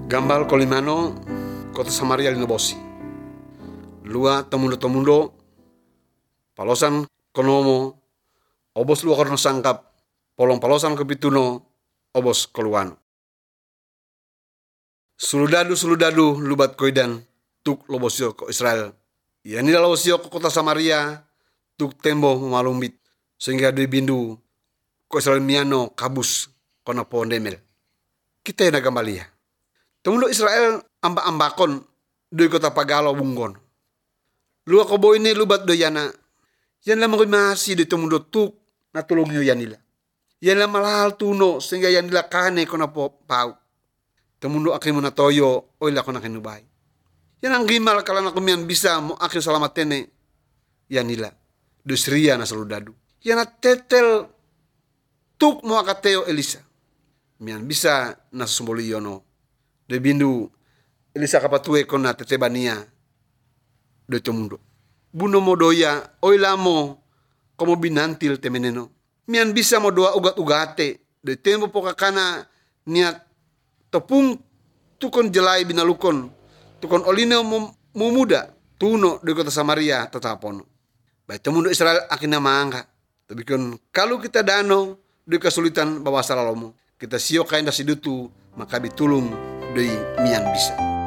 Gambal kolimano kota Samaria linobosi. Lua tomundo palosan konomo obos lua korno sangkap polong palosan kepituno obos koluano. Suludadu lubat koidan tuk lobosio ko Israel. Yani lobosio ko kota Samaria tuk tembo malumbit sehingga dui bindu ko Israel miano kabus kona pondemel. Kita yang nagambalia. Temundo Israel ambakon dui kota pagalo bunggon. Lua kobo ini lubat doyana. Yan lamang masih di temundo tuk natulong yu yanila. Yan lamang lahal tuno sehingga yanila kane kona po pau. Temundo akin mo na toyo oila ko na kinubay. Yan ang gimal kalan ako miyan bisa mo akin salamat tene. Yanila. Dusria na saludadu. Yan at tetel tuk mo akateo Elisa. Miyan bisa na sumboli yono. De bindu Elisa kapatue ko na tetebania do temundo. Buno mo doya oila mo komo binantil temeneno. Miyan bisa mo doa ugat-ugate. De tempo po kakana niya topung tukon jelai binalukon. Tukon olino mumuda. Tuno di kota Samaria tatapono. Baik temundo Israel akin na maangka. Tapi kalau kita dano di kesulitan bawa salalomo. Kita sio kain dasidutu maka bitulung dari mian bisa.